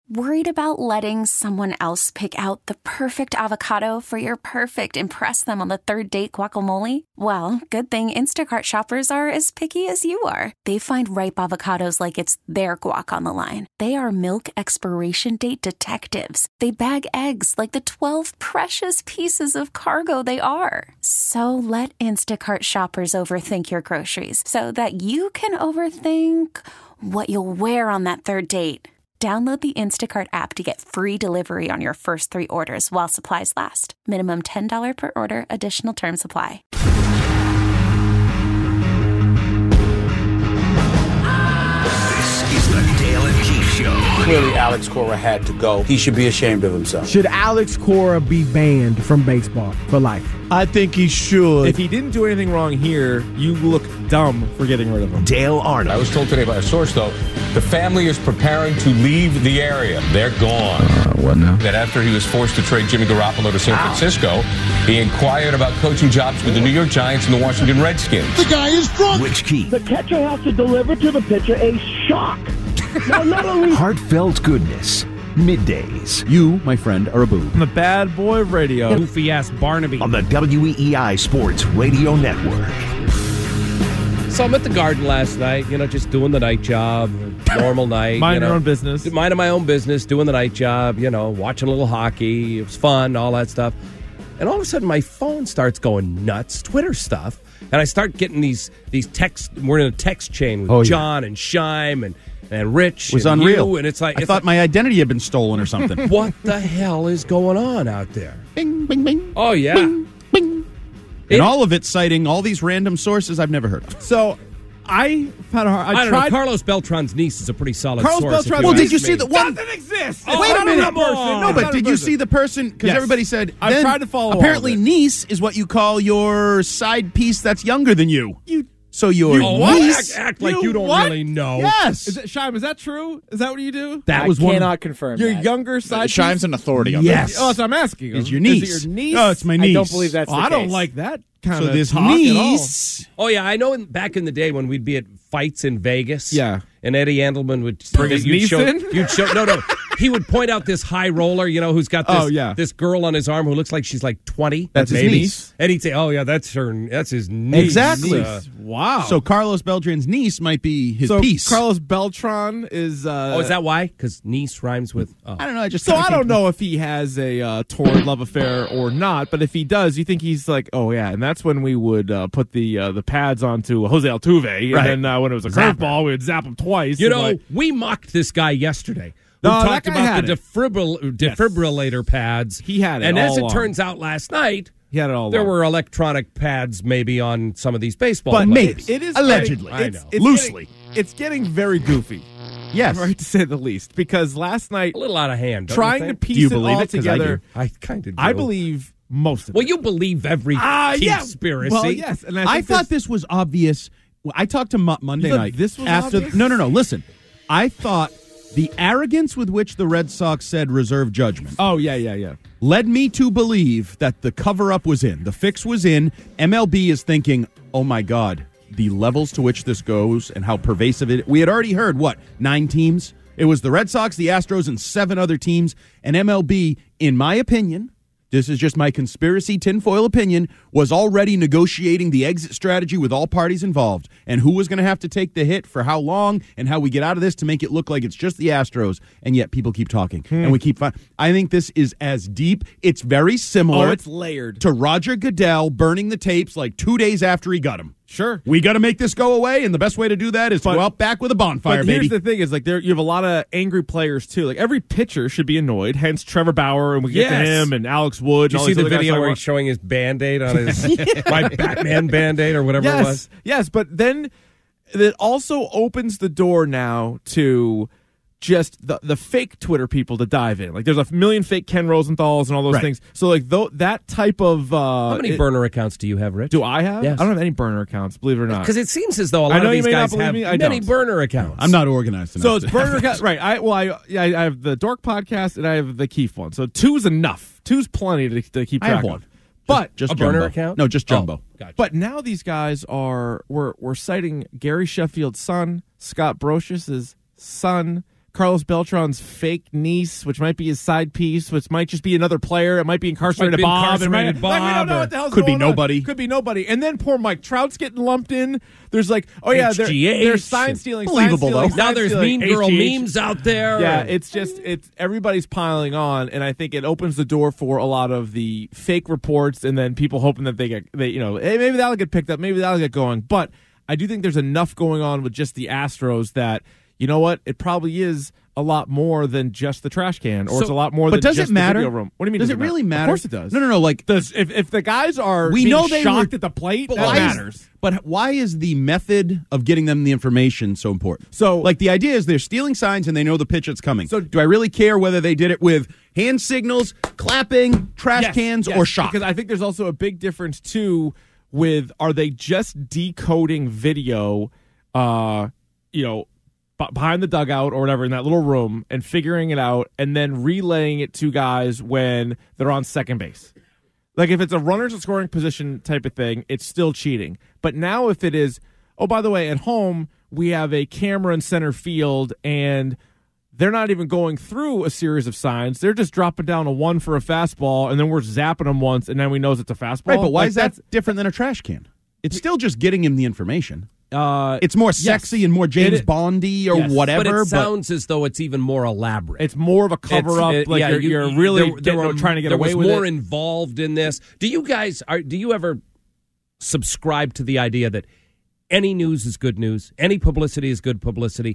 Worried about letting someone else pick out the perfect avocado for your perfect impress them on the third date guacamole? Well, good thing Instacart shoppers are as picky as you are. They find ripe avocados like it's their guac on the line. They are milk expiration date detectives. They bag eggs like the 12 precious pieces of cargo they are. So let Instacart shoppers overthink your groceries so that you can overthink what you'll wear on that third date. Download the Instacart app to get free delivery on your first 3 orders while supplies last. Minimum $10 per order. Additional terms apply. This is the Dale and Keefe Show. Clearly, Alex Cora had to go. He should be ashamed of himself. Should Alex Cora be banned from baseball for life? I think he should. If he didn't do anything wrong here, you look dumb for getting rid of him. Dale Arnold. I was told today by a source, though, the family is preparing to leave the area. They're gone. What now? That after he was forced to trade Jimmy Garoppolo to San Francisco, he inquired about coaching jobs with the New York Giants and the Washington Redskins. The guy is drunk. Rich Keefe. The catcher has to deliver to the pitcher a shock. Now, not only Heartfelt goodness. Middays. You, my friend, are a boob. I'm the bad boy of radio. Goofy-ass Barnaby. On the WEEI Sports Radio Network. So I'm at the Garden last night, just doing the night job, normal night. Mind your own business. Minding my own business, doing the night job, watching a little hockey. It was fun, all that stuff. And all of a sudden, my phone starts going nuts, Twitter stuff. And I start getting these texts. We're in a text chain with John and Shime and Rich. It was and unreal. You, and it's like I thought my identity had been stolen or something. What the hell is going on out there? Bing, bing, bing. Oh, yeah. Bing, bing. And all of it citing all these random sources I've never heard of. So I had a hard. I don't know. Carlos Beltran's niece is a pretty solid source. Beltran's Well, did you see the one? Doesn't exist. Wait a minute. No, but did you see the person? Because Yes. everybody said. I've then tried to follow all Apparently, of it. niece is what you call your side piece that's younger than you. So your Oh, niece. act like you don't really know. Yes. Is that true? Is that what you do? That I was one. cannot confirm Your that. younger side Shime's an authority on Yes. that. Oh, so I'm asking. Is your niece? Is it your niece? No, it's my I niece. don't believe that's the I don't case. like that kind So of this talk at all. niece. Oh, yeah. I know back in the day when we'd be at fights in Vegas. Yeah. And Eddie Andelman would Bring his niece in? You'd show. No. He would point out this high roller, who's got this, this girl on his arm who looks like she's like 20. That's his maybe. niece. And he'd say, oh, yeah, that's his niece. Exactly. Wow. So Carlos Beltran's niece might be his piece. Carlos Beltran is. Oh, is that why? Because niece rhymes with. Oh. I don't know. I don't know if he has a torrid love affair or not, but if he does, you think he's like, oh yeah, and that's when we would put the pads onto Jose Altuve, Right. and then when it was a curveball, we would zap him twice. We mocked this guy yesterday. We No, that talked guy about had the it. defibrillator pads. He had it and as all it along. turns out last night, he had it all. there along. were electronic pads maybe on some of these baseball But players. maybe. It is Allegedly. getting- I know. it's Loosely. it's getting very goofy. Yes. Right, to say the least, because last night A little out of hand. don't you trying to think? piece Do you it believe all it? 'Cause I do. together, I kind of do. I believe most of Well, it. you believe every conspiracy. Well, yes, and I thought this was obvious. Well, I talked to Monday You thought night. this was after. obvious? No. Listen, I thought the arrogance with which the Red Sox said reserve judgment Oh yeah. led me to believe that the cover-up was in. The fix was in. MLB is thinking, oh, my God, the levels to which this goes and how pervasive it is. We had already heard, 9 teams? It was the Red Sox, the Astros, and 7 other teams. And MLB, in my opinion, this is just my conspiracy tinfoil opinion, was already negotiating the exit strategy with all parties involved and who was going to have to take the hit for how long and how we get out of this to make it look like it's just the Astros. And yet people keep talking and we keep I think this is as deep. It's very similar. Oh, it's layered. To Roger Goodell burning the tapes like 2 days after he got them. Sure. We got to make this go away, and the best way to do that is to go out back with a bonfire, But baby. here's the thing: is like you have a lot of angry players too. Like every pitcher should be annoyed. Hence Trevor Bauer, and we get to him and Alex Wood. Did you and all see these the other guys video I where want. he's showing his Band-Aid on his my Batman Band-Aid or whatever it was? Yes, but then it also opens the door now to just the fake Twitter people to dive in. Like there's a million fake Ken Rosenthals and all those things. So like that type of How many burner accounts do you have, Rich? do I have? Yes. I don't have any burner accounts, believe it or not. Because it seems as though a lot I know of you these may not guys believe have me, I many don't. burner accounts. I'm not organized enough. So it's burner account, right? I have the Dork podcast and I have the Keefe one. So 2's enough. 2's plenty to keep I track have one. of. But just a burner Jumbo. account? No, just Jumbo. Oh, gotcha. But now these guys we're citing Gary Sheffield's son, Scott Brocious' son, Carlos Beltran's fake niece, which might be his side piece, which might just be another player. It might be incarcerated Bob. Bob, we don't know what the hell's could be going on. nobody. Could be nobody. And then poor Mike Trout's getting lumped in. There's like, they're sign stealing. Believable, though. Now there's mean girl HGH. memes out there. Yeah, it's everybody's piling on, and I think it opens the door for a lot of the fake reports, and then people hoping that hey, maybe that'll get picked up, maybe that'll get going. But I do think there's enough going on with just the Astros that, you know what, it probably is a lot more than just the trash can, or it's a lot more than just the video room. What do you mean? Does it really matter? Of course it does. No. Like, if the guys are shocked at the plate, that matters. But why is the method of getting them the information so important? So, like, the idea is they're stealing signs and they know the pitch that's coming. So, do I really care whether they did it with hand signals, clapping, trash cans, or shock? Because I think there's also a big difference, too, with are they just decoding video, behind the dugout or whatever in that little room and figuring it out and then relaying it to guys when they're on second base. Like if it's a runners in scoring position type of thing, it's still cheating. But now if it is, oh, by the way, at home, we have a camera in center field and they're not even going through a series of signs. They're just dropping down a 1 for a fastball and then we're zapping them once and then we know it's a fastball. Right, but why is that different than a trash can? It's still just getting him the information. It's more sexy and more James Bondy or whatever. But it sounds as though it's even more elaborate. It's more of a cover-up. You're really trying to get away with it. There was more involved in this. Do you guys, do you ever subscribe to the idea that any news is good news? Any publicity is good publicity?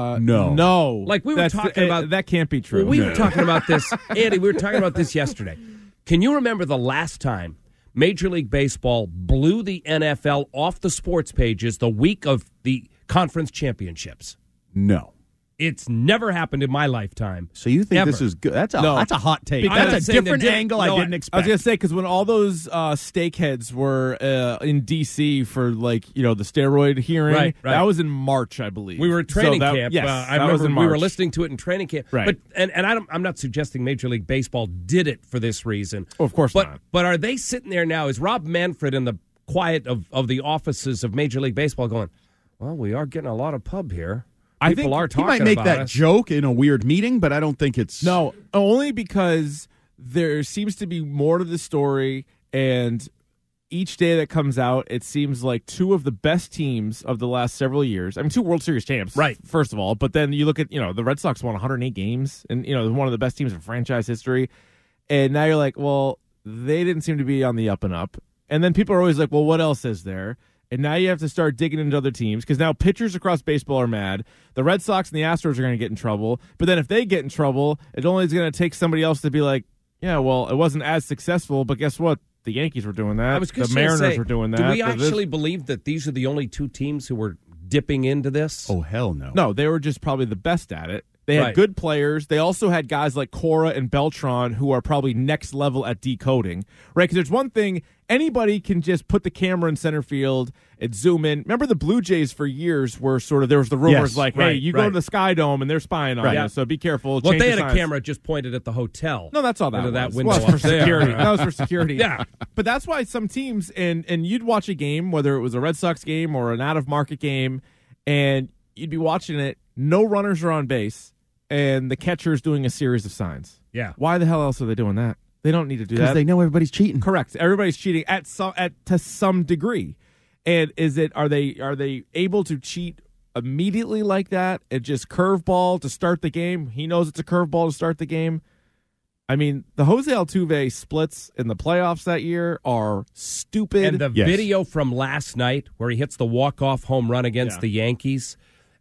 No. Like we were talking about. That can't be true. Well, we were talking about this, Andy, we were talking about this yesterday. Can you remember the last time Major League Baseball blew the NFL off the sports pages the week of the conference championships? No. It's never happened in my lifetime. So you think this is good? That's a hot take. That's a different angle I didn't expect. I was going to say, because when all those steakheads were in D.C. for, the steroid hearing, right. That was in March, I believe. We were at training camp. Yes, I remember we were listening to it in training camp. Right. But, I'm not suggesting Major League Baseball did it for this reason. Oh, of course not. But are they sitting there now? Is Rob Manfred in the quiet of the offices of Major League Baseball going, well, we are getting a lot of pub here. I think he might make that joke in a weird meeting, but I don't think it's... No, only because there seems to be more to the story, and each day that comes out, it seems like two of the best teams of the last several years. I mean, 2 World Series champs, right? First of all, but then you look at, the Red Sox won 108 games, and, one of the best teams in franchise history, and now you're like, well, they didn't seem to be on the up and up. And then people are always like, well, what else is there? And now you have to start digging into other teams because now pitchers across baseball are mad. The Red Sox and the Astros are going to get in trouble. But then if they get in trouble, it only is going to take somebody else to be like, yeah, well, it wasn't as successful, but guess what? The Yankees were doing that. The Mariners were doing that. Do we actually believe that these are the only 2 teams who were dipping into this? Oh, hell no. No, they were just probably the best at it. They had good players. They also had guys like Cora and Beltran who are probably next level at decoding, right? Because there's one thing, anybody can just put the camera in center field and zoom in. Remember the Blue Jays for years were there was the rumors hey, you go to the Sky Dome and they're spying on you, so be careful. Well, they had a camera just pointed at the hotel. No, that's all that was. That window for security. That was for security. Yeah. But that's why some teams, and you'd watch a game, whether it was a Red Sox game or an out-of-market game, and you'd be watching it, no runners are on base, and the catcher's doing a series of signs. Yeah. Why the hell else are they doing that? They don't need to do that. Because they know everybody's cheating. Correct. Everybody's cheating to some degree. And are they able to cheat immediately like that? And just curveball to start the game? He knows it's a curveball to start the game. I mean, the Jose Altuve splits in the playoffs that year are stupid. And the video from last night where he hits the walk-off home run against the Yankees,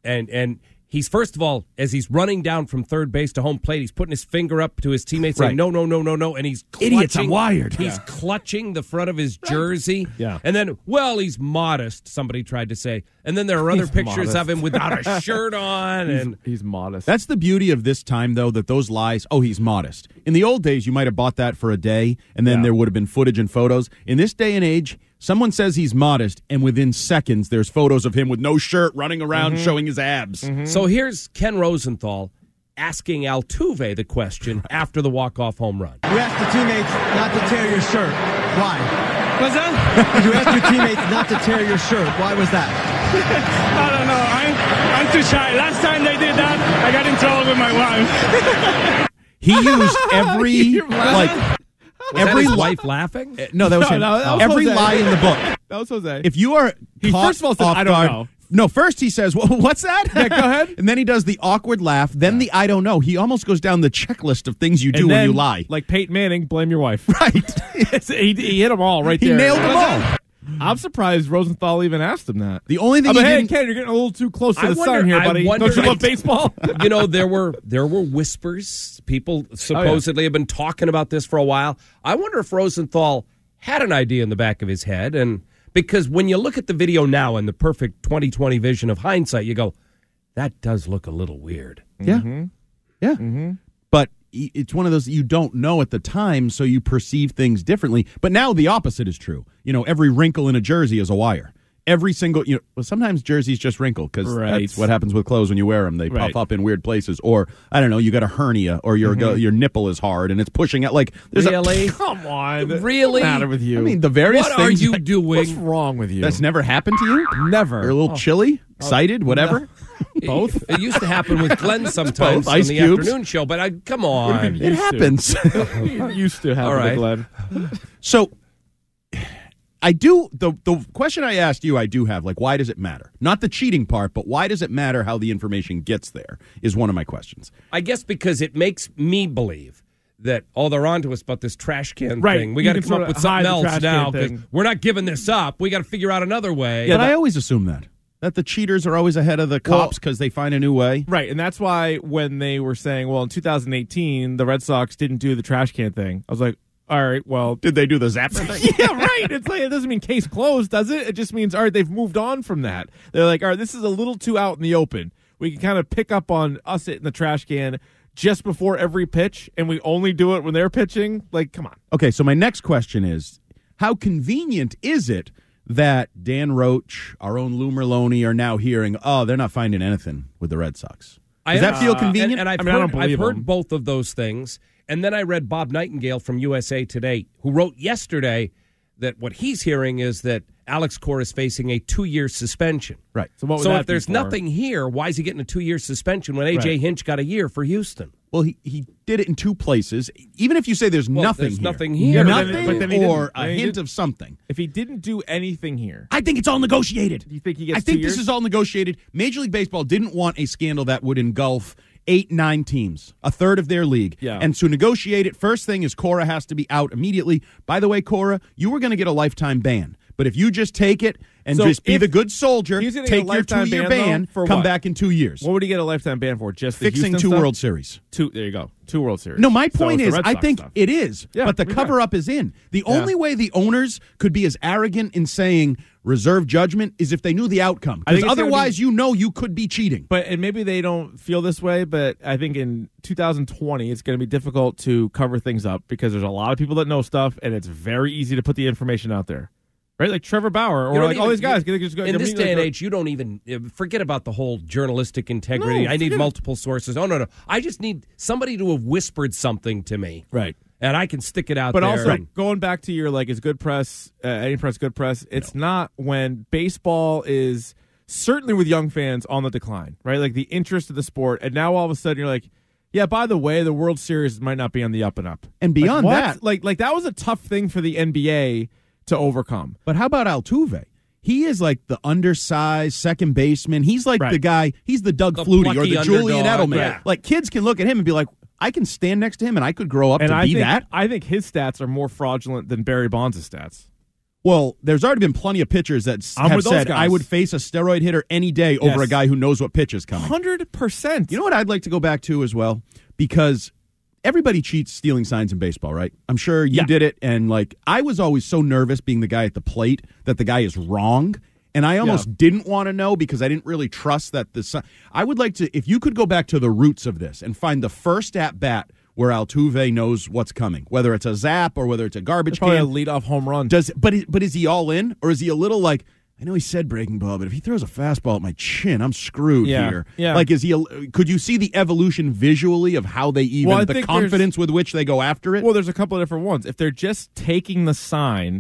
and he's, first of all, as he's running down from third base to home plate, he's putting his finger up to his teammates saying, no, and he's clutching. Idiots, I'm wired. He's clutching the front of his jersey. Yeah. And then, he's modest, somebody tried to say. And then there are other pictures of him without a shirt on. And he's modest. That's the beauty of this time, though, that those lies, he's modest. In the old days, you might have bought that for a day, and then there would have been footage and photos. In this day and age, someone says he's modest, and within seconds, there's photos of him with no shirt running around showing his abs. Mm-hmm. So here's Ken Rosenthal asking Altuve the question after the walk-off home run. You asked the teammates not to tear your shirt. Why? What's that? You asked your teammates not to tear your shirt. Why was that? I don't know. I'm too shy. Last time they did that, I got in trouble with my wife. He used every every his wife laughing. No, that was him. No, that was every Jose. lie in the book. That was Jose. If you are He caught first of all said, off "I don't guard, know." No, first he says, "Well, what's that?" Yeah, go ahead. And then he does the awkward laugh. Then the "I don't know." He almost goes down the checklist of things you do And when then, you lie. Like Peyton Manning, blame your wife. Right. he hit them all right He there. nailed them all. I'm surprised Rosenthal even asked him that. The only thing But he hey, didn't. Ken, you're getting a little too close to I the sun wonder- here, I buddy. wonder- Don't you love baseball? You know, there were whispers. People supposedly have been talking about this for a while. I wonder if Rosenthal had an idea in the back of his head, and because when you look at the video now in the perfect 20/20 vision of hindsight, you go, that does look a little weird. Yeah. Mm-hmm. Yeah. But it's one of those you don't know at the time, so you perceive things differently. But now the opposite is true. You know, every wrinkle in a jersey is a wire. Every single, well, sometimes jerseys just wrinkle because that's what happens with clothes when you wear them. They puff up in weird places, or I don't know, you got a hernia, or your nipple is hard and it's pushing out. Like, there's Really? Come on. Really? What's the matter with you? I mean, the various What things. are you doing? What's wrong with you? That's never happened to you. never. You're a little chilly, excited, whatever. Both? It used to happen with Glenn sometimes Both. on Ice the cubes. afternoon show, but come on. It happens. used to have All right. Glenn. So I do the question I asked you, I do have, like, why does it matter? Not the cheating part, but why does it matter how the information gets there is one of my questions. I guess because it makes me believe that, they're on to us about this trash can Right. thing. We You got to can come up sort of with something hide the else trash can now because thing. we're not giving this up. We got to figure out another way. But I always assume that the cheaters are always ahead of the cops because they find a new way. Right, and that's why when they were saying, well, in 2018, the Red Sox didn't do the trash can thing, I was like, all right, well. Did they do the zapper thing? Yeah, right. It's like, it doesn't mean case closed, does it? It just means, all right, they've moved on from that. They're like, all right, this is a little too out in the open. We can kind of pick up on us hitting the trash can just before every pitch, and we only do it when they're pitching. Like, come on. Okay, so my next question is, how convenient is it that Dan Roach, our own Lou Merlone, are now hearing, they're not finding anything with the Red Sox? Does that feel convenient? And I've I don't believe heard him. both of those things. And then I read Bob Nightingale from USA Today, who wrote yesterday that what he's hearing is that Alex Cora is facing a 2-year suspension. Right. So, what would So that if there's be for? nothing here, why is he getting a 2-year suspension when A.J. Right. Hinch got a year for Houston? Well, he did it in two places. Even if you say there's nothing there's here. nothing here. Yeah, Nothing but then he didn't. or a Then he hint didn't. of something. If he didn't do anything here, I think it's all negotiated. do you think he gets I think 2 years? this is all negotiated. Major League Baseball didn't want a scandal that would engulf 8-9 teams, a third of their league. Yeah. And to negotiate it, first thing is Cora has to be out immediately. By the way, Cora, you were going to get a lifetime ban. But if you just take it and So just be if the good soldier, he's gonna get a take your lifetime 2-year ban, ban, though, for come what? back in 2 years. What would he get a lifetime ban for? Just the Fixing Houston 2 stuff? World Series. There you go. 2 World Series. No, my So point it's is, the Red I Sox think stuff. it is, Yeah, but the okay. cover-up is in. The only way the owners could be as arrogant in saying reserve judgment is if they knew the outcome. I think Because it's gonna otherwise, you could be cheating. And maybe they don't feel this way, but I think in 2020, it's going to be difficult to cover things up because there's a lot of people that know stuff, and it's very easy to put the information out there. Right? Like Trevor Bauer or like all these guys. Just go, In this day and age, you don't even forget about the whole journalistic integrity. No, I need forget it. multiple sources. Oh, no. I just need somebody to have whispered something to me. Right. And I can stick it out But there. also, going back to your, like, is good press, any press good press, it's not when baseball is, certainly with young fans, on the decline, right? Like, the interest of the sport, and now all of a sudden you're like, yeah, by the way, the World Series might not be on the up and up. And beyond that, like that was a tough thing for the NBA to overcome. But how about Altuve? He is like the undersized second baseman. He's like the guy, he's the Doug The Flutie or plucky the Julian underdog, Edelman. yeah. Like, kids can look at him and be like, I can stand next to him and I could grow up And to be that. I think his stats are more fraudulent than Barry Bonds' stats. Well, there's already been plenty of pitchers that I'm have with those said, guys. I would face a steroid hitter any day over Yes. a guy who knows what pitch is coming. 100%. You know what I'd like to go back to as well? Because everybody cheats stealing signs in baseball, right? I'm sure you did it. And, like, I was always so nervous being the guy at the plate that the guy is wrong. And I almost didn't want to know because I didn't really trust that I would like to, if you could go back to the roots of this and find the first at-bat where Altuve knows what's coming, whether it's a zap or whether it's a garbage Probably can. a leadoff home run. But is he all in? Or is he a little like, I know he said breaking ball, but if he throws a fastball at my chin, I'm screwed here. Yeah. Like, could you see the evolution visually of how they Well, I the think confidence with which they go after it? Well, there's a couple of different ones. If they're just taking the sign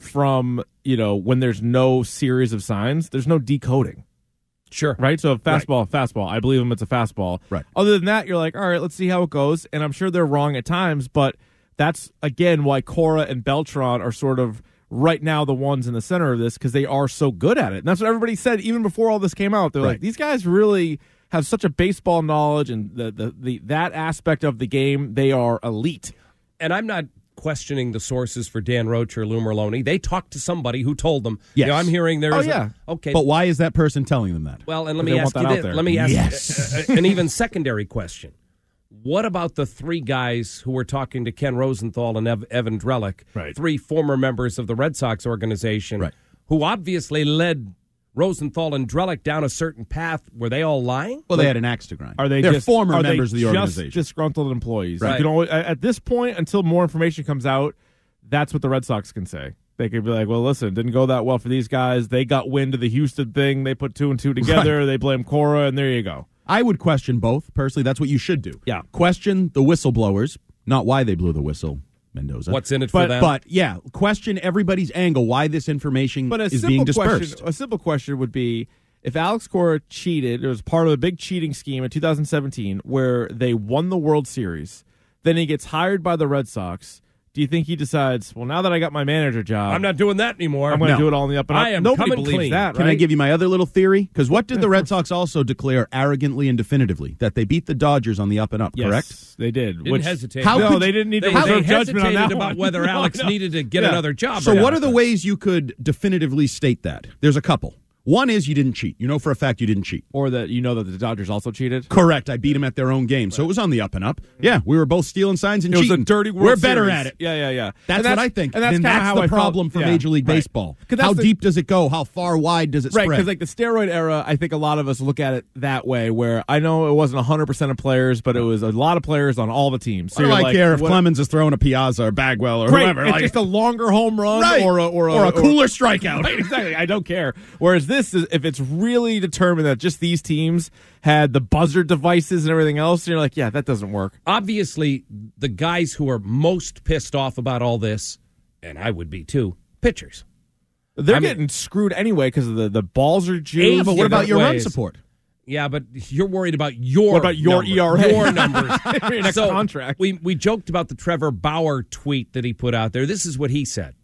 from, when there's no series of signs, there's no decoding. Sure. Right? So fastball, I believe him, it's a fastball. Right. Other than that, you're like, all right, let's see how it goes. And I'm sure they're wrong at times, but that's, again, why Cora and Beltran are sort of right now the ones in the center of this, because they are so good at it. And that's what everybody said even before all this came out. They're like, these guys really have such a baseball knowledge, and that aspect of the game, they are elite. And I'm not questioning the sources for Dan Roach or Lou Merlone. They talked to somebody who told them. Yes. I'm hearing there's okay. But why is that person telling them that? Well, and let me ask you this. Let me ask an even secondary question. What about the three guys who were talking to Ken Rosenthal and Evan Drellich, three former members of the Red Sox organization, who obviously led Rosenthal and Drellich down a certain path? Were they all lying? Well, they had an axe to grind. They're former members of the organization. Just disgruntled employees. Right. You can always, at this point, until more information comes out, that's what the Red Sox can say. They could be like, well, listen, it didn't go that well for these guys. They got wind of the Houston thing. They put 2 and 2 together. They blame Cora, and there you go. I would question both. Personally, that's what you should do. Yeah. Question the whistleblowers, not why they blew the whistle, Mendoza. What's in it for them? But, yeah, question everybody's angle, why this information is being dispersed. A simple question would be, if Alex Cora cheated, it was part of a big cheating scheme in 2017 where they won the World Series, then he gets hired by the Red Sox. Do you think he decides, well, now that I got my manager job, I'm not doing that anymore. I'm going to do it all in the up and up? I am Nobody coming believes clean. that, right? Can I give you my other little theory? Because what did the Red Sox also declare arrogantly and definitively? That they beat the Dodgers on the up and up, Yes, correct? they did. Didn't hesitate. No, they didn't need to reserve judgment on that about one. whether Alex needed to get another job. So what are the ways you could definitively state that? There's a couple. One is you didn't cheat. You know for a fact you didn't cheat. Or that that the Dodgers also cheated? Correct. I beat them at their own game. So it was on the up and up. Yeah, we were both stealing signs and It cheating. was a dirty World We're better Series. at it. Yeah. That's what I think. And that's then kinda that's how the I problem felt. for Major League Right. Baseball. 'Cause that's How the- deep does it go? How far wide does it Right, spread? because like the steroid era, I think a lot of us look at it that way, where I know it wasn't 100% of players, but it was a lot of players on all the teams. So I don't you're care if what- Clemens is throwing a Piazza or Bagwell or Great, whoever. it's just a longer home run or a cooler strikeout. Right, exactly. I don't care. Whereas this is, if it's really determined that just these teams had the buzzer devices and everything else, you're like, yeah, that doesn't work. Obviously, the guys who are most pissed off about all this, and I would be too, pitchers. They're getting screwed anyway because the balls are juiced. Yeah, but what about your run support? Yeah, but you're worried about your What about your numbers, ERA? your numbers. Your next contract. We joked about the Trevor Bauer tweet that he put out there. This is what he said.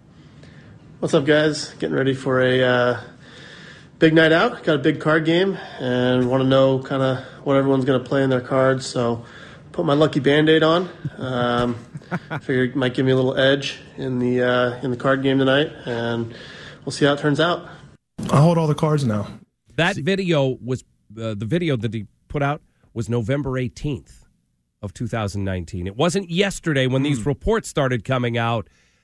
What's up, guys? Getting ready for a big night out. Got a big card game and want to know kind of what everyone's going to play in their cards. So put my lucky Band-Aid on. Figured it might give me a little edge in the card game tonight, and we'll see how it turns out. I hold all the cards now. That video was the video that he put out was November 18th of 2019. It wasn't yesterday when these reports started coming out.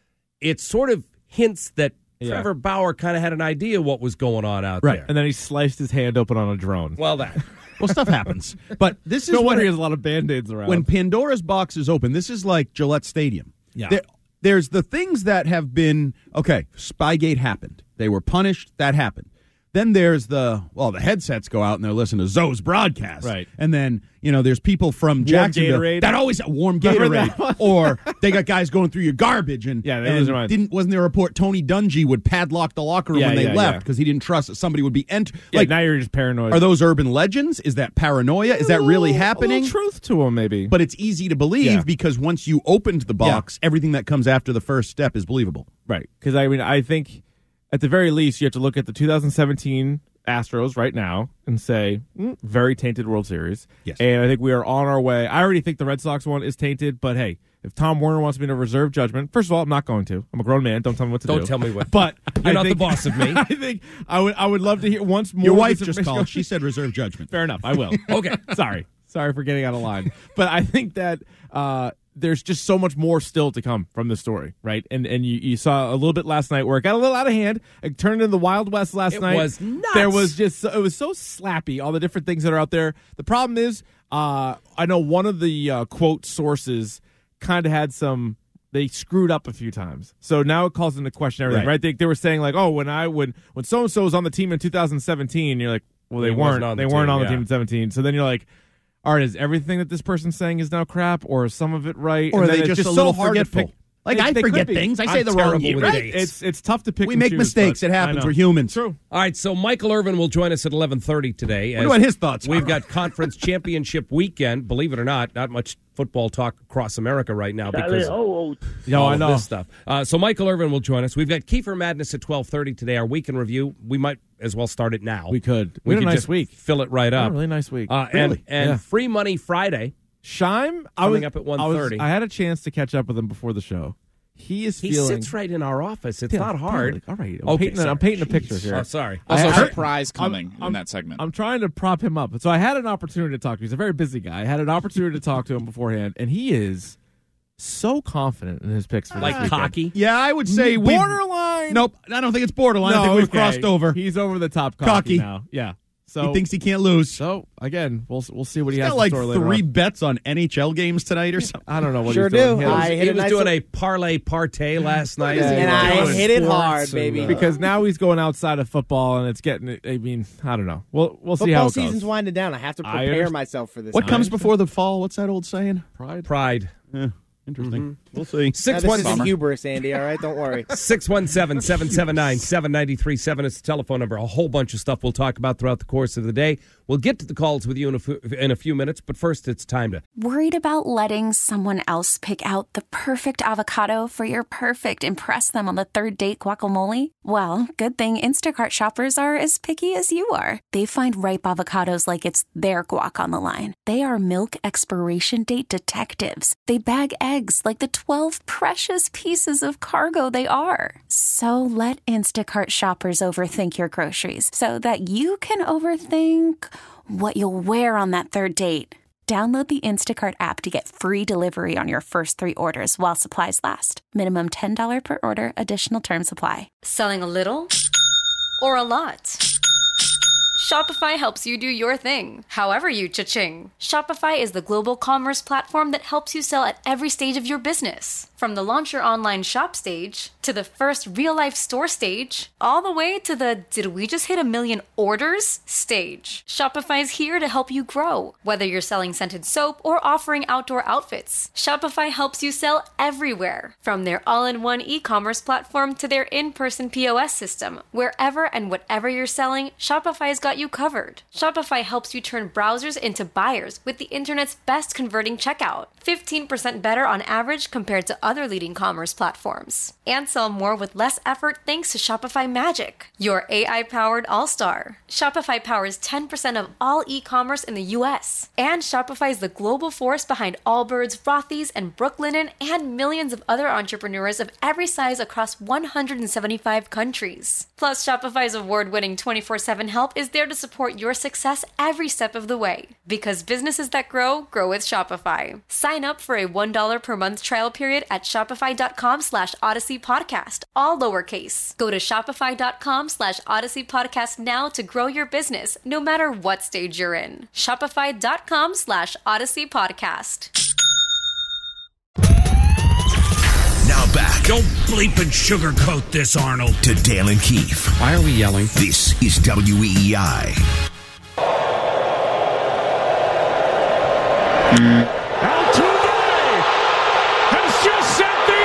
It sort of hints that Trevor Bauer kind of had an idea what was going on out there. And then he sliced his hand open on a drone. Well, stuff happens. But this is no wonder he has a lot of Band-Aids around. When Pandora's box is open, this is like Gillette Stadium. Yeah. There's the things that have been, okay, Spygate happened. They were punished. That happened. Then there's the headsets go out and they're listening to Zoe's broadcast. Right. And then, there's people from Jacksonville. Gatorade. That always warm Gatorade. Or they got guys going through your garbage. And, wasn't there a report Tony Dungy would padlock the locker room when they left because he didn't trust that somebody would be entered? Yeah, now you're just paranoid. Are those urban legends? Is that paranoia? Is that really happening? A little truth to them, maybe. But it's easy to believe because once you opened the box, everything that comes after the first step is believable. Right. Because, I think at the very least, you have to look at the 2017 Astros right now and say, very tainted World Series. Yes. And I think we are on our way. I already think the Red Sox one is tainted, but hey, if Tom Werner wants me to reserve judgment, first of all, I'm not going to. I'm a grown man. Don't tell me what to do. Don't tell me what. But you're not the boss of me. I think I would love to hear once more. Your wife just called. She said reserve judgment. Fair enough. I will. Okay. Sorry for getting out of line. But I think that there's just so much more still to come from this story, right? And you saw a little bit last night where it got a little out of hand. It turned into the Wild West last night. It was nuts. There was it was so slappy, all the different things that are out there. The problem is, I know one of the quote sources kind of had they screwed up a few times. So now it calls into question everything, right? They were saying like, oh, when so-and-so was on the team in 2017, you're like, well, they weren't on the team in 17. So then you're like, all right, is everything that this person's saying is now crap, or is some of it right? Or are they just a little hard forgetful? Like, I forget things. I say the wrong year. Right? It's tough to pick. We and make choose, mistakes. but It happens. I know. We're humans. True. All right, so Michael Irvin will join us at 11:30 today. What about his thoughts? We've got conference championship weekend. Believe it or not much football talk across America right now because all I know of this stuff. So Michael Irvin will join us. We've got Kiefer Madness at 12:30 today. Our weekend review. We might as well start it now. We could. We had could a nice just week. Fill it right up. A really nice week. And Free Money Friday. Shime coming up at 1:30. I had a chance to catch up with him before the show. He sits right in our office. It's not hard. All right. Okay, I'm painting a picture here. Oh, sorry. Also, a surprise coming in that segment. I'm trying to prop him up. So I had an opportunity to talk to him. He's a very busy guy. I had an opportunity to talk to him beforehand, and he is so confident in his picks for this weekend. Cocky? Yeah, I would say borderline. Nope, I don't think it's borderline. I think we've crossed over. He's over the top cocky now. Yeah. So he thinks he can't lose. So again, we'll see what he He's has got like in store later 3 on. bets on NHL games tonight or something. I don't know what Sure he's doing. do. He was doing a parlay partay last night. And I hit it hard, baby. Because now he's going outside of football, and it's getting. I mean, I don't know. We'll see how it Football goes. season's winding down. I have to prepare myself for this. What comes before the fall? What's that old saying? Pride. Yeah, interesting. We'll see. This isn't hubris, Andy. All right, don't worry. 617-779-7937 is the telephone number. A whole bunch of stuff we'll talk about throughout the course of the day. We'll get to the calls with you in a few minutes, but first it's time to... Worried about letting someone else pick out the perfect avocado for your perfect impress them on the third date guacamole? Well, good thing Instacart shoppers are as picky as you are. They find ripe avocados like it's their guac on the line. They are milk expiration date detectives. They bag eggs like the 12 precious pieces of cargo they are. So let Instacart shoppers overthink your groceries so that you can overthink what you'll wear on that third date. Download the Instacart app to get free delivery on your first 3 orders while supplies last. Minimum $10 per order. Additional terms apply. Selling a little or a lot? Shopify helps you do your thing, however you cha-ching. Shopify is the global commerce platform that helps you sell at every stage of your business. From the launch your online shop stage, to the first real-life store stage, all the way to the did we just hit 1 million orders stage. Shopify is here to help you grow. Whether you're selling scented soap or offering outdoor outfits, Shopify helps you sell everywhere. From their all-in-one e-commerce platform to their in-person POS system. Wherever and whatever you're selling, Shopify's got you covered. Shopify helps you turn browsers into buyers with the internet's best converting checkout. 15% better on average compared to other leading commerce platforms. And sell more with less effort thanks to Shopify Magic, your AI-powered all-star. Shopify powers 10% of all e-commerce in the U.S. And Shopify is the global force behind Allbirds, Rothy's, and Brooklinen, and millions of other entrepreneurs of every size across 175 countries. Plus, Shopify's award-winning 24/7 help is there to support your success every step of the way. Because businesses that grow with Shopify. Sign up for a $1 per month trial period at shopify.com/Odyssey Podcast, all lowercase. Go to shopify.com/Odyssey Podcast now to grow your business, no matter what stage you're in. Shopify.com/Odyssey Podcast. Now back. Don't bleep and sugarcoat this, Arnold. To Dale and Keefe. Why are we yelling? This is WEEI. Altuve has just sent the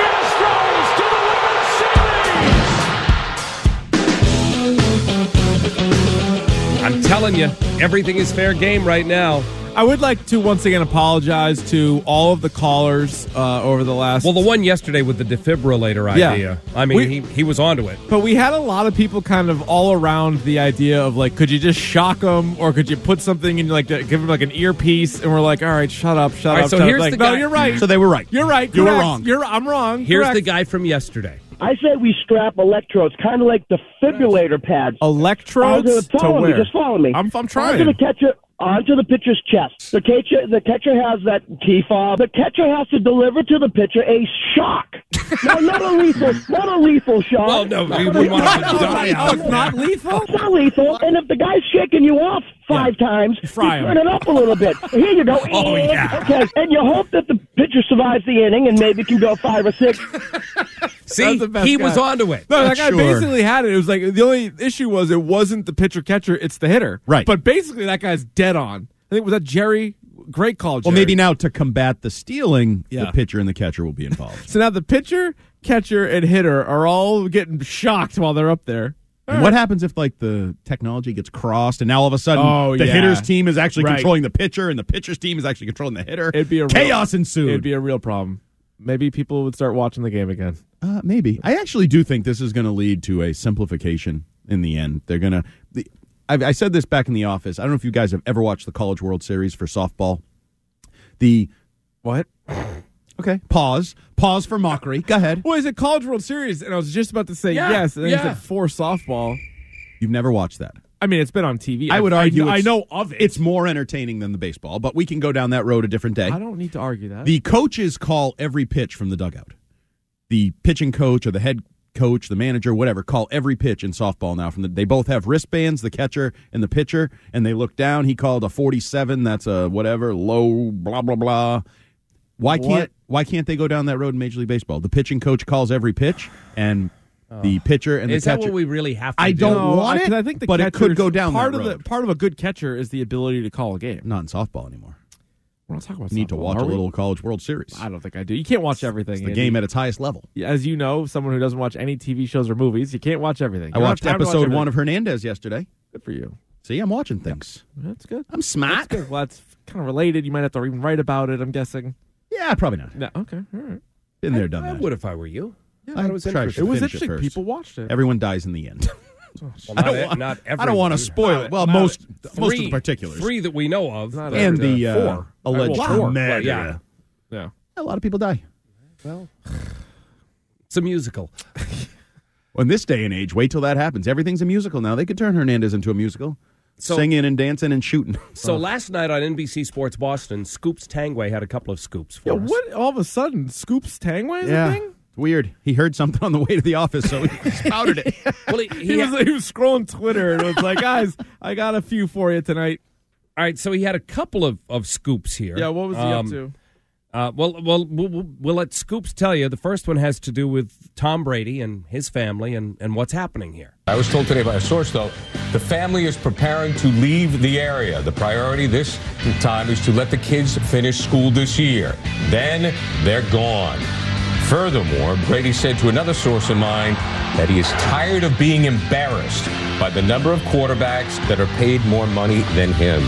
Astros to the World Series. I'm telling you, everything is fair game right now. I would like to once again apologize to all of the callers over the last... Well, the one yesterday with the defibrillator idea. I mean, he was onto it. But we had a lot of people kind of all around the idea of, like, could you just shock them or could you put something in, like, to give them, like, an earpiece? And we're like, all right, shut up. So here's like, the guy. No, you're right. So they were right. You're right. You were Correct. wrong. I'm wrong. Here's Correct. the guy from yesterday. I say we strap electrodes, kind of like defibrillator pads. Electrodes to follow where? me. Just follow me. I'm trying. Onto the catcher. Onto the pitcher's chest. The catcher has that key fob. The catcher has to deliver to the pitcher a shock. No, not a lethal shock. Well, no, we wouldn't want to die out. It's not lethal? It's not lethal. And if the guy's shaking you off 5 times, you turn it up a little bit. Here you go. Oh, yeah. Okay. And you hope that the pitcher survives the inning and maybe can go 5 or 6. See, he was onto it. No, that guy basically had it. It was like the only issue was it wasn't the pitcher catcher, it's the hitter. Right. But basically that guy's dead on. I think was that Jerry great call, Jerry. Well, maybe now to combat the stealing, Yeah. the pitcher and the catcher will be involved. So now the pitcher, catcher, and hitter are all getting shocked while they're up there. And what happens if like the technology gets crossed and now all of a sudden the yeah. hitter's team is actually Right. controlling the pitcher and the pitcher's team is actually controlling the hitter? It'd be a chaos ensued. It'd be a real problem. Maybe people would start watching the game again. Maybe. I actually do think this is going to lead to a simplification in the end. They're going to. I said this back in the office. I don't know if you guys have ever watched the College World Series for softball. What? Okay. Pause for mockery. Go ahead. Well, is it College World Series? And I was just about to say Yeah, yes, and then yeah. you said for softball. You've never watched that. I mean, it's been on TV. I would argue I it's- know of it. It's more entertaining than the baseball, but we can go down that road a different day. I don't need to argue that. The coaches call every pitch from the dugout. The pitching coach or the head coach, the manager, whatever, call every pitch in softball now. They both have wristbands, the catcher and the pitcher, and they look down. He called a 47. That's a whatever low blah blah blah. Why can't they go down that road in Major League Baseball? The pitching coach calls every pitch, and the pitcher and the Is catcher. that what we really have to I do? don't want it, I think the but it could go down part that of road. part of a good catcher is the ability to call a game. Not in softball anymore. We're not talking about You need to softball, watch are a we? little College World Series. I don't think I do. You can't watch everything. It's the Andy. game at its highest level. As you know, someone who doesn't watch any TV shows or movies, you can't watch everything. I You don't watched have time to watch episode everything. 1 of Hernandez yesterday. Good for you. See, I'm watching things. That's good. I'm smart. That's good. Well, that's kind of related. You might have to even write about it, I'm guessing. Yeah, probably not. No, okay. All right. Been there, done I that. would if I were you. Yeah, I thought it was tried to interesting. It was finish interesting. first. People watched it. Everyone dies in the end. Well, I don't want- not I don't want to spoil it. Well, most of the particulars. Three that we know of. Not and every- the four. alleged Well, four. murder. Yeah. Yeah. A lot of people die. Well, it's a musical. Well, in this day and age, wait till that happens. Everything's a musical now. They could turn Hernandez into a musical. Singing and dancing and shooting. So last night on NBC Sports Boston, Scoops Tangway had a couple of scoops for us. What? All of a sudden, Scoops Tangway is Yeah. a thing? It's weird. He heard something on the way to the office, so he spouted it. Well, He was scrolling Twitter and was like, guys, I got a few for you tonight. All right, so he had a couple of scoops here. Yeah, what was he up to? We'll let Scoops tell you. The first one has to do with Tom Brady and his family and what's happening here. I was told today by a source, though, the family is preparing to leave the area. The priority this time is to let the kids finish school this year. Then they're gone. Furthermore, Brady said to another source of mine that he is tired of being embarrassed by the number of quarterbacks that are paid more money than him.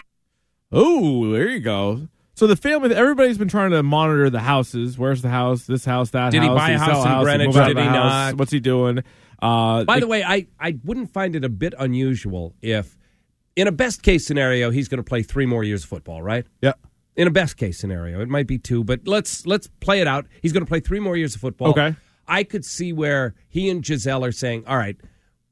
Oh, there you go. So the family, everybody's been trying to monitor the houses. Where's the house? This house, that Did house. he buy a sell house in Greenwich? move out of Did the he house? not? What's he doing? By the way, I wouldn't find it a bit unusual if, in a best case scenario, he's going to play 3 more years of football, right? Yeah. In a best case scenario, it might be 2, but let's play it out. He's going to play 3 more years of football. Okay. I could see where he and Giselle are saying, all right,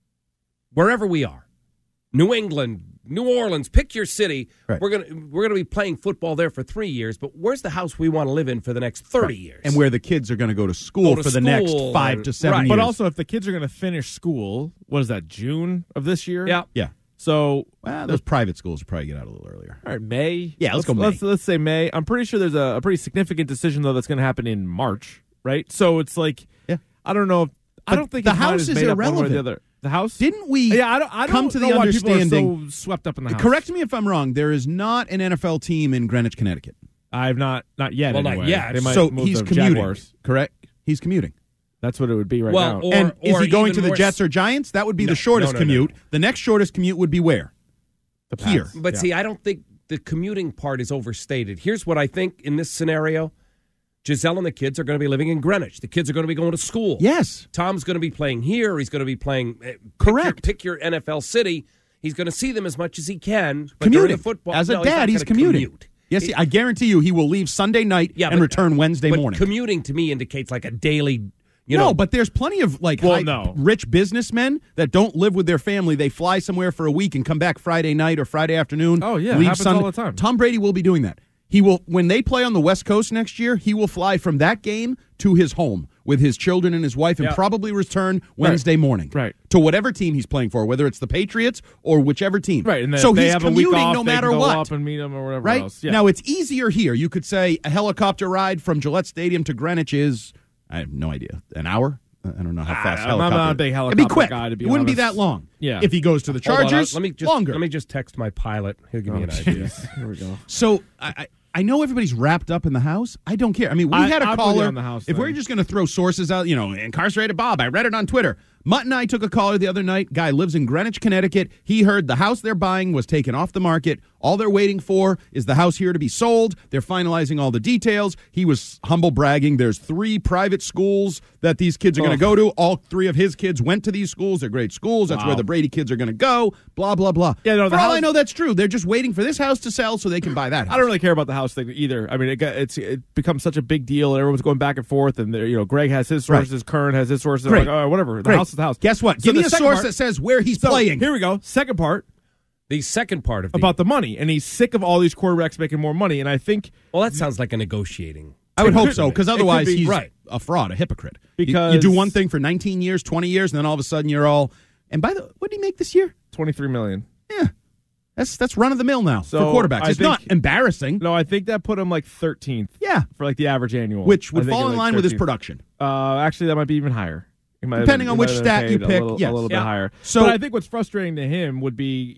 wherever we are, New England, New Orleans, pick your city. Right. We're gonna be playing football there for 3 years, but where's the house we want to live in for the next 30 years? And where the kids are going to go to school for the next 5 to 7 years. But also, if the kids are going to finish school, what is that, June of this year? Yeah. Yeah. So, those private schools will probably get out a little earlier. all right, May. Yeah, let's go May. Let's say May. I'm pretty sure there's a pretty significant decision, though, that's going to happen in March, right? So it's like, Yeah. I don't know. I don't think the his mind house is made up one way or irrelevant. the other. The house? Didn't we Yeah, I don't come to know the why people are understanding? so swept up in the house. Correct me if I'm wrong. There is not an NFL team in Greenwich, Connecticut. Not yet. Well, not anyway. yet. They might So move he's the commuting. Jaguars. Correct? He's commuting. That's what it would be right Well, now. or- And is he going even to the more Jets or Giants? That would be the shortest no. commute. The next shortest commute would be where? The Here. Pats. But Yeah. see, I don't think the commuting part is overstated. Here's what I think in this scenario. Giselle and the kids are going to be living in Greenwich. The kids are going to be going to school. Yes. Tom's going to be playing here. He's going to be playing. Correct. Pick your NFL city. He's going to see them as much as he can. But Commuting. during the football, As a no, dad, he's he's not gonna commuting. commute. Yes, I guarantee you he will leave Sunday night and but- return Wednesday but morning. Commuting to me indicates like a daily. No, but there's plenty of rich businessmen that don't live with their family. They fly somewhere for a week and come back Friday night or Friday afternoon. Oh, yeah, it leave happens Sunday. all the time. Tom Brady will be doing that. He will, when they play on the West Coast next year, he will fly from that game to his home with his children and his wife and probably return Wednesday morning. Right. To whatever team he's playing for, whether it's the Patriots or whichever team. Right, and then so if they he's have a week commuting off, no they matter can go what. up and meet them or whatever Right? else. Yeah. Now, it's easier here. You could say a helicopter ride from Gillette Stadium to Greenwich is, I have no idea, an hour? I don't know how fast I'm helicopter. not a big It'd helicopter be quick. guy, to be It wouldn't be honest. that long. Yeah. If he goes to the Hold on, Chargers, let me just longer. Let me just text my pilot. He'll give me an Oh, idea. jeez. Here we go. So I know everybody's wrapped up in the house. I don't care. I mean, we had a I'm caller. on the house If thing. we're just going to throw sources out, incarcerated Bob, I read it on Twitter. Mutt and I took a caller the other night. Guy lives in Greenwich, Connecticut. He heard the house they're buying was taken off the market. All they're waiting for is the house here to be sold. They're finalizing all the details. He was humble bragging. There's 3 private schools that these kids are going to go to. All 3 of his kids went to these schools. They're great schools. That's where the Brady kids are going to go. Blah, blah, blah. Yeah, no, for all I know, that's true. They're just waiting for this house to sell so they can buy that house. I don't really care about the house thing either. I mean, it becomes such a big deal, and everyone's going back and forth. And Greg has his sources, Kern has his sources. Great. Like, whatever. The Great. house is the house. Guess what? So Give me the a second source part- that says where he's playing. Here we go. Second part. The second part of about the money, and he's sick of all these quarterbacks making more money. And I think, well, that sounds like a negotiating. I would hope so, because It could otherwise be. he's Right. a fraud, a hypocrite. Because you do one thing for 19 years, 20 years, and then all of a sudden you're all. And by the what did he make this year? $23 million. Yeah, that's run of the mill now So for quarterbacks. I It's think- not embarrassing. No, I think that put him like 13th. Yeah, for like the average annual, which would I think fall it in like line with his 13th. production. Actually, that might be even higher. He might have Depending been- on he which might have stat been you paid pick, a little, yes. a little bit Yeah. higher. So- but I think what's frustrating to him would be,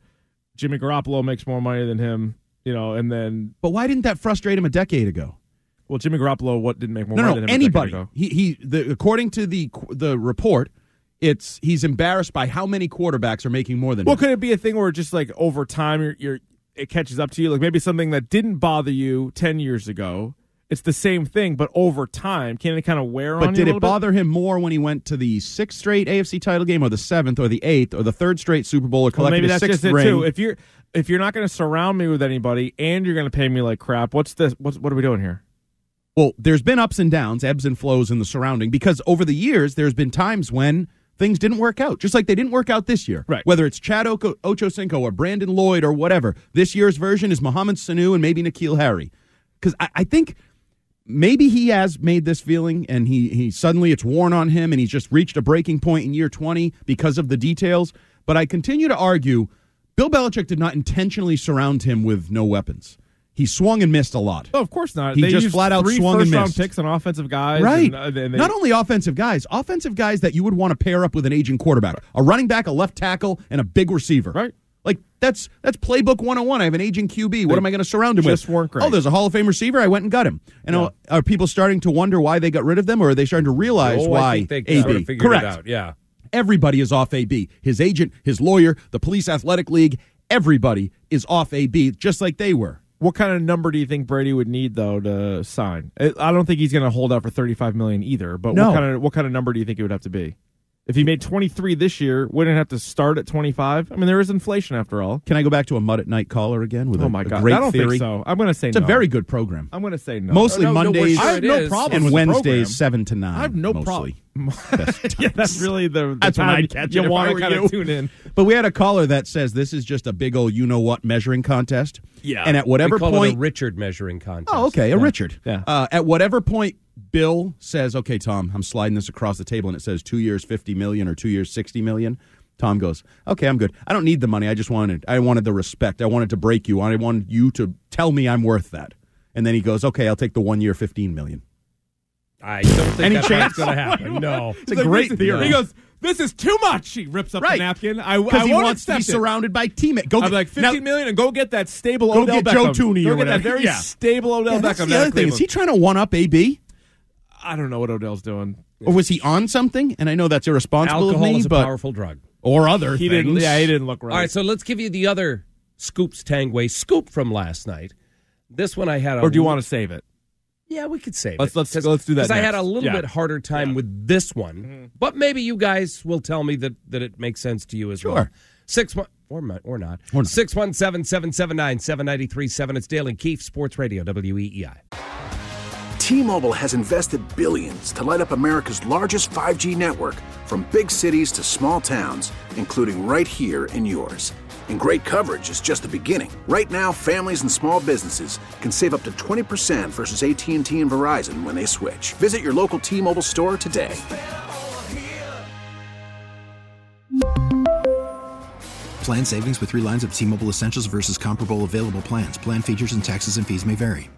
Jimmy Garoppolo makes more money than him, and then. But why didn't that frustrate him a decade ago? Well, Jimmy Garoppolo didn't make more money than him anybody. a decade ago. According to the report, he's embarrassed by how many quarterbacks are making more than Well, him. could it be a thing where just like over time it catches up to you? Like maybe something that didn't bother you 10 years ago. It's the same thing, but over time, can it kind of wear on you? But did a it little bother him more when he went to the 6th straight AFC title game, or the 7th, or the 8th, or the 3rd straight Super Bowl, or Well, collected maybe a that's 6th just it ring? too. If you're not going to surround me with anybody and you're going to pay me like crap, what are we doing here? Well, there's been ups and downs, ebbs and flows in the surrounding, because over the years, there's been times when things didn't work out, just like they didn't work out this year. Right. Whether it's Chad Ochocinco or Brandon Lloyd or whatever, this year's version is Mohamed Sanu and maybe N'Keal Harry. Because I think maybe he has made this feeling, and he suddenly it's worn on him, and he's just reached a breaking point in year 20 because of the details. But I continue to argue, Bill Belichick did not intentionally surround him with no weapons. He swung and missed a lot. Oh, of course not. He They just used flat out 3 swung and first-round missed. picks on offensive guys. Right. And they, Not only offensive guys that you would want to pair up with an aging quarterback, a running back, a left tackle, and a big receiver. Right. Like, that's playbook 101. I have an aging QB. What am I going to surround him with? just weren't great. Oh, there's a Hall of Fame receiver. I went and got him. And are people starting to wonder why they got rid of them, or are they starting to realize why I think they AB? sort of figured Correct. it out. Yeah. Everybody is off AB. His agent, his lawyer, the Police Athletic League, everybody is off AB, just like they were. What kind of number do you think Brady would need though to sign? I don't think he's going to hold out for $35 million either. But No. what kind of number do you think it would have to be? If he made 23 this year, wouldn't it have to start at 25? I mean, there is inflation after all. Can I go back to a Mud at Night caller again with Oh a my God, great I don't theory? think so. I'm going to say It's no. a very good program. I'm going to say no. Mostly No, Mondays we're sure I have it no is. problem and with the program. Wednesdays 7 to 9. I have no mostly. problem. Yeah, that's really the That's when time I'd catch it you if I want to were kind you. of tune in. But we had a caller that says this is just a big old you-know-what measuring contest. Yeah. And at whatever We call point... it a Richard measuring contest. Oh, okay, a Richard. Yeah. At whatever point Bill says, okay, Tom, I'm sliding this across the table, and it says 2 years, $50 million, or 2 years, $60 million, Tom goes, okay, I'm good. I don't need the money. I wanted the respect. I wanted to break you. I wanted you to tell me I'm worth that. And then he goes, okay, I'll take the 1 year, $15 million. I don't think Any that's chance? going to happen. No. It's a great theory. He goes, this is too much. He rips up the napkin. I Because he won't wants to be accept it. surrounded by teammates. Go I'm get, like $15 million and go get that stable Go Odell get Beckham. Joe Tooney go or get that whatever. very Yeah. stable Odell Yeah, Beckham. that's the down other in thing. Is Cleveland. he trying to one-up AB? I don't know what Odell's doing. Or was he on something? And I know that's irresponsible Alcohol of me, is a but powerful drug. or other He things. didn't. Yeah, he didn't look right. All right, so let's give you the other Scoops Tangway scoop from last night. This one I had. Or do you want to save it? Yeah, we could save Let's it. do that. Because I had next. a little bit harder time with this one, but maybe you guys will tell me that it makes sense to you as well. 6-1 or not. 617-779-7937. It's Dale and Keefe, Sports Radio, WEEI. T-Mobile has invested billions to light up America's largest 5G network, from big cities to small towns, including right here in yours. And great coverage is just the beginning. Right now, families and small businesses can save up to 20% versus AT&T and Verizon when they switch. Visit your local T-Mobile store today. Plan savings with 3 lines of T-Mobile Essentials versus comparable available plans. Plan features and taxes and fees may vary.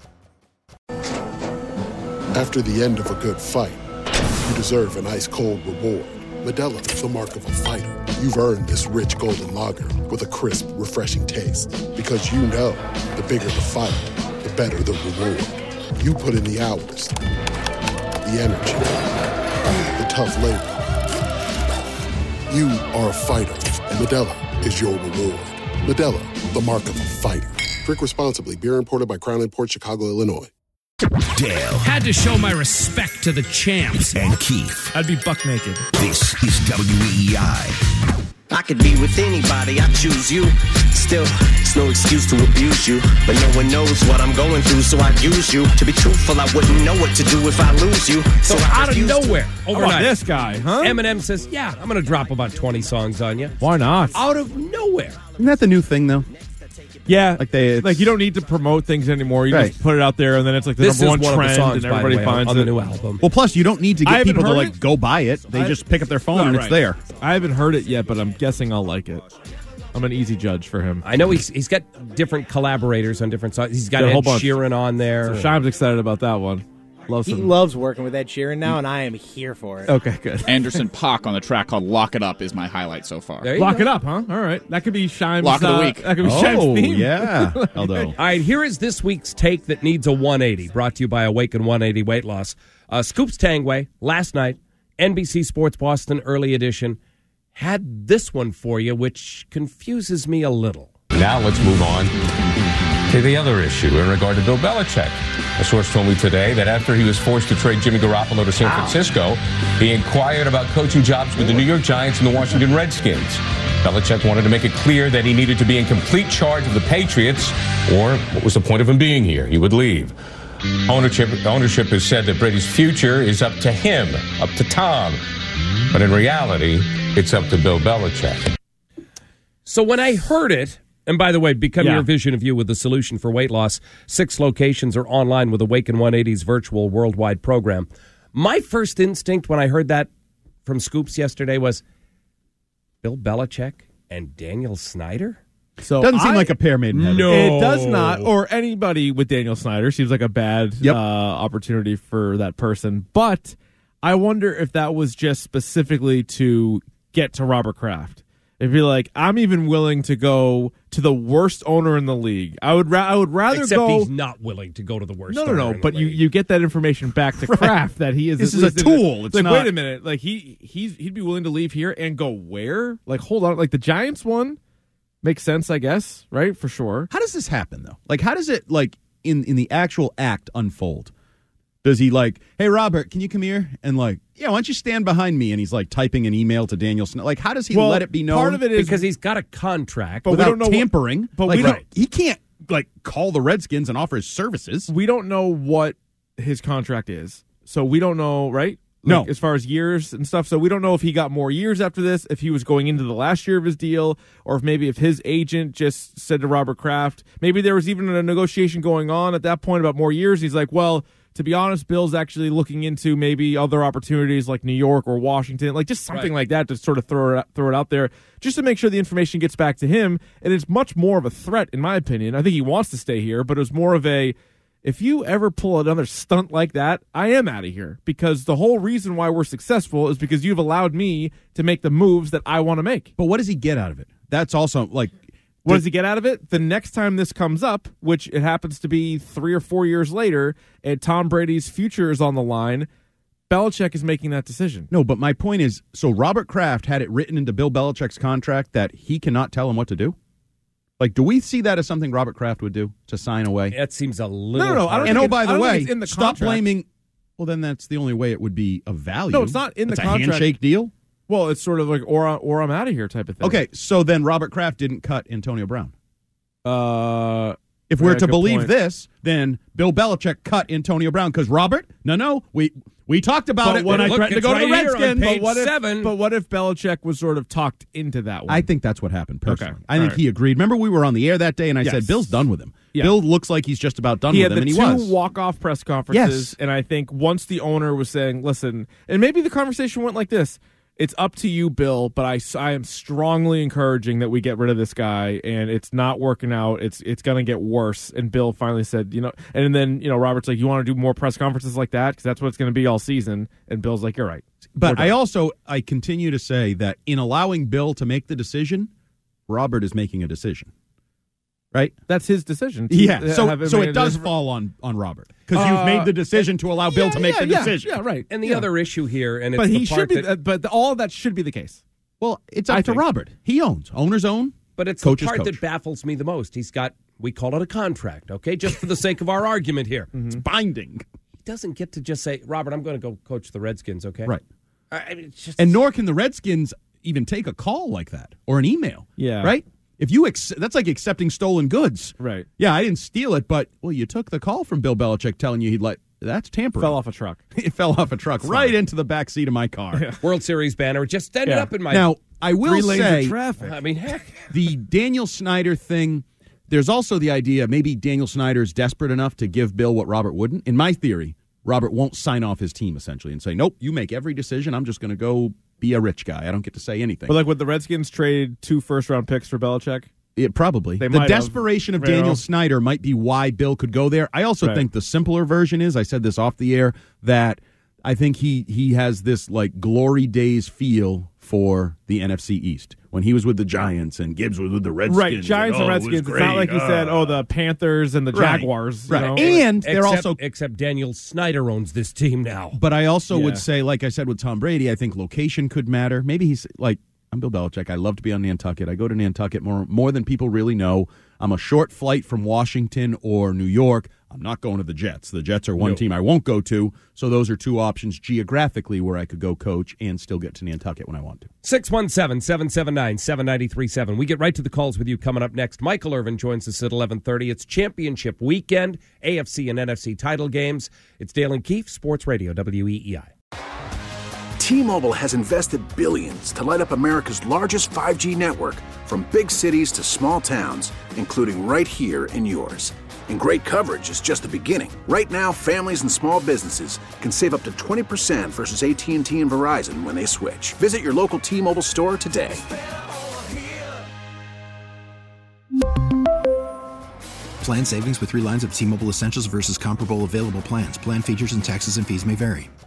After the end of a good fight, you deserve an ice-cold reward. Modelo is the mark of a fighter. You've earned this rich golden lager with a crisp, refreshing taste. Because you know, the bigger the fight, the better the reward. You put in the hours, the energy, the tough labor. You are a fighter, and Modelo is your reward. Modelo, the mark of a fighter. Drink responsibly. Beer imported by Crown Imports, Chicago, Illinois. Dale. Had to show my respect to the champs. And Keith. I'd be buck naked. This is WEEI. I could be with anybody, I choose you. Still, it's no excuse to abuse you. But no one knows what I'm going through, so I use you. To be truthful, I wouldn't know what to do if I lose you. So out of nowhere, overnight, this guy, huh? Eminem says, yeah, I'm going to drop about 20 songs on you. Why not? Out of nowhere. Isn't that the new thing, though? Yeah, like you don't need to promote things anymore. You just put it out there, and then it's like the This number is one one of the trend, songs, and everybody by the way, finds on it. the new album. Well, plus you don't need to I get haven't people to heard it. go buy it. They just pick up their phone and it's there. I haven't heard it yet, but I'm guessing I'll like it. I'm an easy judge for him. I know he's got different collaborators on different songs. He's got Yeah, a Ed whole bunch. Sheeran on there. So Shime's excited about that one. He loves working with Ed Sheeran now, and I am here for it. Okay, good. Anderson .Paak on the track called "Lock It Up" is my highlight so far. Lock it up, huh? All right, that could be Shime's Lock of the week. That could be Shime's theme. yeah. Although, All right, here is this week's take that needs a 180, brought to you by Awaken 180 Weight Loss. Scoops Tangway, last night, NBC Sports Boston Early Edition, had this one for you, which confuses me a little. Now let's move on to the other issue in regard to Bill Belichick. A source told me today that after he was forced to trade Jimmy Garoppolo to San Francisco, he inquired about coaching jobs with the New York Giants and the Washington Redskins. Belichick wanted to make it clear that he needed to be in complete charge of the Patriots, or what was the point of him being here? He would leave. Ownership has said that Brady's future is up to him, up to Tom. But in reality, it's up to Bill Belichick. So when I heard it, and by the way, become your vision of you with the solution for weight loss. 6 locations are online with Awaken 180's virtual worldwide program. My first instinct when I heard that from Scoops yesterday was Bill Belichick and Daniel Snyder? So doesn't seem like a pair made in heaven. No. It does not, or anybody with Daniel Snyder seems like a bad opportunity for that person. But I wonder if that was just specifically to get to Robert Kraft. It'd be like, I'm even willing to go to the worst owner in the league. I would rather Except go. he's not willing to go to the worst. No. But you get that information back to Kraft that he is. This is a tool. It's like, not... wait a minute. Like he'd be willing to leave here and go where? Like, hold on. Like the Giants one makes sense, I guess. Right, for sure. How does this happen though? Like, how does it like in the actual act unfold? Does he like, hey, Robert, can you come here? And like, yeah, why don't you stand behind me? And he's like typing an email to Daniel Snyder. Like, how does he let it be known? Part of it is because he's got a contract. But without tampering. But like, he can't like call the Redskins and offer his services. We don't know what his contract is. So we don't know, right? No. As far as years and stuff. So we don't know if he got more years after this, if he was going into the last year of his deal, or if his agent just said to Robert Kraft, maybe there was even a negotiation going on at that point about more years. He's like, well, to be honest, Bill's actually looking into maybe other opportunities like New York or Washington, like just something like that to sort of throw it out there just to make sure the information gets back to him. And it's much more of a threat, in my opinion. I think he wants to stay here, but it was more of a, if you ever pull another stunt like that, I am out of here, because the whole reason why we're successful is because you've allowed me to make the moves that I want to make. But what does he get out of it? That's also like, what does he get out of it? The next time this comes up, which it happens to be 3 or 4 years later, and Tom Brady's future is on the line, Belichick is making that decision. No, but my point is, so Robert Kraft had it written into Bill Belichick's contract that he cannot tell him what to do? Like, do we see that as something Robert Kraft would do, to sign away? That seems a little No, I don't and think by the way, in the stop contract. blaming. Well, then that's the only way it would be of value. No, it's not in the it's contract. a handshake deal? Well, it's sort of like, or I'm out of here type of thing. Okay, so then Robert Kraft didn't cut Antonio Brown. If Yeah, we're to good believe point. this, then Bill Belichick cut Antonio Brown because Robert, we talked about it when I threatened to go to the Redskins. But what if Belichick was sort of talked into that one? I think that's what happened personally. Okay. I think All he agreed. Remember, we were on the air that day, and I Yes. said, Bill's done with him. Yeah. Bill looks like he's just about done He with had him, the and he two was. walk-off press conferences, Yes. and I think once the owner was saying, listen, and maybe the conversation went like this, it's up to you, Bill, but I am strongly encouraging that we get rid of this guy, and it's not working out. It's going to get worse. And Bill finally said, and then, Robert's like, you want to do more press conferences like that? Because that's what it's going to be all season. And Bill's like, you're right. But I continue to say that in allowing Bill to make the decision, Robert is making a decision. right? That's his decision. Yeah, so it does fall on Robert because you've made the decision to allow Bill to make the decision. Yeah, right. And the other issue here, and it's but the he part should be. that, But all of that should be the case. Well, it's up to Robert. He owns. Owners own. But it's coaches the part coach. that baffles me the most. He's got, we call it a contract, okay? Just for the sake of our argument here. It's binding. He doesn't get to just say, Robert, I'm going to go coach the Redskins, okay? Right. I mean, it's just, And nor can the Redskins even take a call like that or an email. Yeah. Right? If you that's like accepting stolen goods. Right. Yeah, I didn't steal it, but you took the call from Bill Belichick telling you that's tampering. Fell off a truck. It fell off a truck right into the back seat of my car. Yeah. World Series banner just ended up in my... Now, I will 3 lanes say, of traffic. I mean, heck. the Daniel Snyder thing, there's also the idea maybe Daniel Snyder is desperate enough to give Bill what Robert wouldn't. In my theory, Robert won't sign off his team, essentially, and say, nope, you make every decision. I'm just going to go be a rich guy. I don't get to say anything. But like, would the Redskins trade 2 first-round picks for Belichick? Probably. They The might desperation have. of Daniel Snyder might be why Bill could go there. I also think the simpler version is, I said this off the air, that I think he has this like glory days feel for the NFC East. When he was with the Giants and Gibbs was with the Redskins. Right, Giants and Redskins. It's not like he said, the Panthers and the Jaguars. Right. You know? And they're also... Except Daniel Snyder owns this team now. But I also would say, like I said with Tom Brady, I think location could matter. Maybe he's like, I'm Bill Belichick. I love to be on Nantucket. I go to Nantucket more than people really know. I'm a short flight from Washington or New York. I'm not going to the Jets. The Jets are one team I won't go to. So those are 2 options geographically where I could go coach and still get to Nantucket when I want to. 617-779-7937. We get right to the calls with you coming up next. Michael Irvin joins us at 11:30. It's championship weekend, AFC and NFC title games. It's Dale and Keefe, Sports Radio, WEEI. T-Mobile has invested billions to light up America's largest 5G network, from big cities to small towns, including right here in yours. And great coverage is just the beginning. Right now, families and small businesses can save up to 20% versus AT&T and Verizon when they switch. Visit your local T-Mobile store today. Plan savings with 3 lines of T-Mobile Essentials versus comparable available plans. Plan features and taxes and fees may vary.